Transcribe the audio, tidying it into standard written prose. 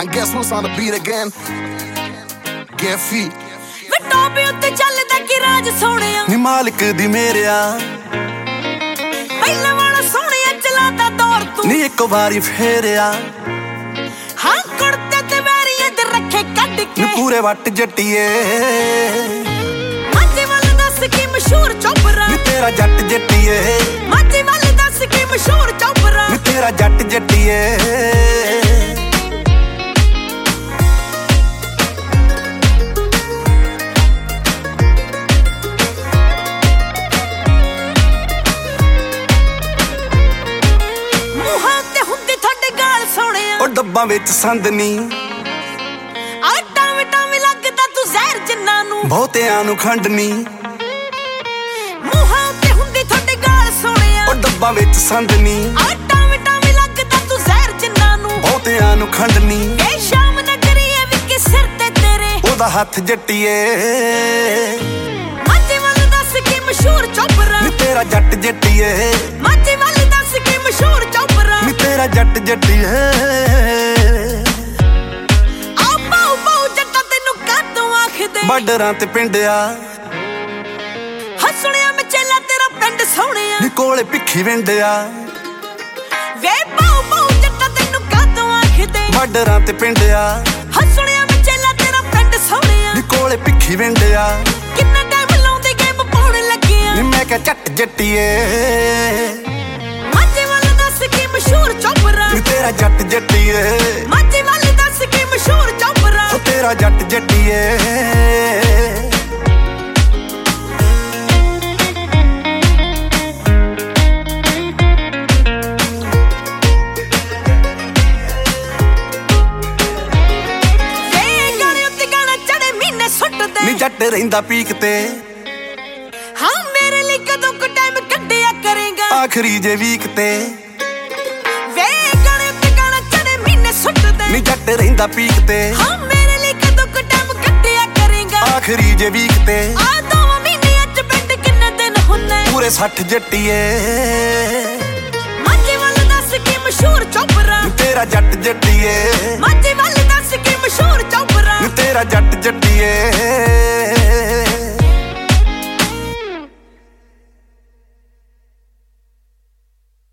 And guess who's on the beat again? Get feet. ਵੇ top ਉੱਤੇ ਚੱਲਦਾ ਕਿ ਰਾਜ ਸੋਹਣਿਆ ਨੀ ਮਾਲਕ ਦੀ ਮੇਰਿਆ ਪਹਿਲਾਂ ਵਾਲਾ ਸੋਹਣਿਆ ਚਲਾਦਾ ਦੌਰ ਤੂੰ ਨੀ ਇੱਕ ਵਾਰੀ ਫੇਰਿਆ ਹਾਂ ਕੁੜਤੇ ਤੇ ਵੈਰੀਆਂ ਤੇ ਰੱਖੇ ਕੱਢ ਨੀ ਕੇ ਪੂਰੇ ਵੱਟ ਜੱਟੀਏ ਮਾਝੇ ਵੱਲ ਦੱਸ ਕੀ ਮਸ਼ਹੂਰ ਚੋਪਰਾ ਨੀ ਤੇਰਾ ਜੱਟ ਜੱਟੀਏ ਮਾਝੇ ਵੱਲ ਦੱਸ ਕੀ ਮਸ਼ਹੂਰ ਚੋਪਰਾ ਨੀ ਤੇਰਾ ਜੱਟ ਜੱਟੀਏ ਉਹ ਡੱਬਾਂ ਵਿੱਚ ਸੰਦਨੀ ਆਟਾ ਵਿਟਾ ਵੀ ਲੱਗਦਾ ਤੂੰ ਜ਼ਹਿਰ ਜਿੰਨਾ ਨੂੰ ਬਹੁਤਿਆਂ ਨੂੰ ਖੰਡਨੀ ਮੂੰਹਾਂ ਤੇ ਹੁੰਦੀ ਤੁਹਾਡੇ ਗਾਲ ਸੋਹਣਿਆ ਉਹ ਡੱਬਾਂ ਵਿੱਚ ਸੰਦਨੀ ਆਟਾ ਵਿਟਾ ਵੀ ਲੱਗਦਾ ਤੂੰ ਜ਼ਹਿਰ ਜਿੰਨਾ ਨੂੰ ਬਹੁਤਿਆਂ ਨੂੰ ਖੰਡਨੀ ਇਹ ਸ਼ਾਮ ਨਗਰੀ ਐ ਵੀ ਕਿ ਸਿਰ ਤੇ ਤੇਰੇ ਉਹਦਾ ਹੱਥ ਜੱਟੀਏ ਮਾਝੇ ਵੱਲ ਦੱਸ ਕੀ ਮਸ਼ਹੂਰ ਚੋਪਰਾ ਨੀ ਤੇਰਾ ਜੱਟ ਜੱਟੀਏ ਮਾਝੇ ਵੱਲ ਦੱਸ ਕੀ ਮਸ਼ਹੂਰ ਚੋਪਰਾ ਨੀ ਤੇਰਾ ਜੱਟ ਜੱਟੀਏ ਬਾਰਡਰਾਂ ਤੇ ਪਿੰਡਿਆ ਹੱਸਣਿਆ ਮਚੇਲਾ ਤੇਰਾ ਪਿੰਡ ਸੋਹਣਿਆ ਨੀ ਕੋਲੇ ਭਿੱਖੀ ਵਿੰਡਿਆ ਵੇ ਪਾਉ ਪਾਉ ਜੱਟਾ ਤੈਨੂੰ ਕਾਦੋਂ ਆਖਦੇ ਬਾਰਡਰਾਂ ਤੇ ਪਿੰਡਿਆ ਹੱਸਣਿਆ ਮਚੇਲਾ ਤੇਰਾ ਪਿੰਡ ਸੋਹਣਿਆ ਨੀ ਕੋਲੇ ਭਿੱਖੀ ਵਿੰਡਿਆ ਕਿੰਨਾ ਟਾਈਮ ਲਾਉਂਦੇ ਗੇਮ ਪਾਉਣ ਲੱਗਿਆ ਨੀ ਮੈਂ ਕਿਹਾ ਝੱਟ ਜੱਟੀਏ ਮਾਝੇ ਵੱਲ ਦੱਸ ਕੀ ਮਸ਼ਹੂਰ ਚੋਪਰਾ ਨੀ ਤੇਰਾ ਜੱਟ ਜੱਟੀਏ ਮਾਝੇ ਵੱਲ ਦੱਸ ਕੀ ਮਸ਼ਹੂਰ ਚੋਪਰਾ ਉਹ ਤੇਰਾ ਜੱਟ ਜੱਟੀਏ ਨੀ ਜੱਟ ਰਹਿੰਦਾ ਪੀਕ ਤੇ ਹਾਂ ਮੇਰੇ ਲਈ ਕਦੋਂ ਕੁ ਟਾਈਮ ਕੱਢਿਆ ਕਰੇਗਾ ਆਖਰੀ ਜੇ ਵੀਕ ਤੇ ਵੇ ਗਾਣੇ ਤੇ ਗਾਣਾ ਚੜੇ ਮਹੀਨੇ ਸੁੱਟਦੇ ਨੀ ਜੱਟ ਰਹਿੰਦਾ ਪੀਕ ਤੇ ਹਾਂ ਮੇਰੇ ਲਈ ਕਦੋਂ ਕੁ ਟਾਈਮ ਕੱਢਿਆ ਕਰੇਗਾ ਆਖਰੀ ਜੇ ਵੀਕ ਤੇ ਆ 2 ਮਹੀਨਿਆਂ ਚ ਪਿੰਡ ਕਿੰਨੇ ਦਿਨ ਹੁੰਨੇ ਪੂਰੇ 60 ਜੱਟੀਏ ਮਾਝੇ ਵੱਲ ਦੱਸ ਕੀ ਮਸ਼ਹੂਰ ਚੋਪਰਾ ਨੀ ਤੇਰਾ ਜੱਟ ਜੱਟੀਏ ਮਾਝੇ ਵੱਲ ਦੱਸ ਕੀ ਮਸ਼ਹੂਰ ਚੋਪਰਾ ਨੀ ਤੇਰਾ ਜੱਟ ਜੱਟ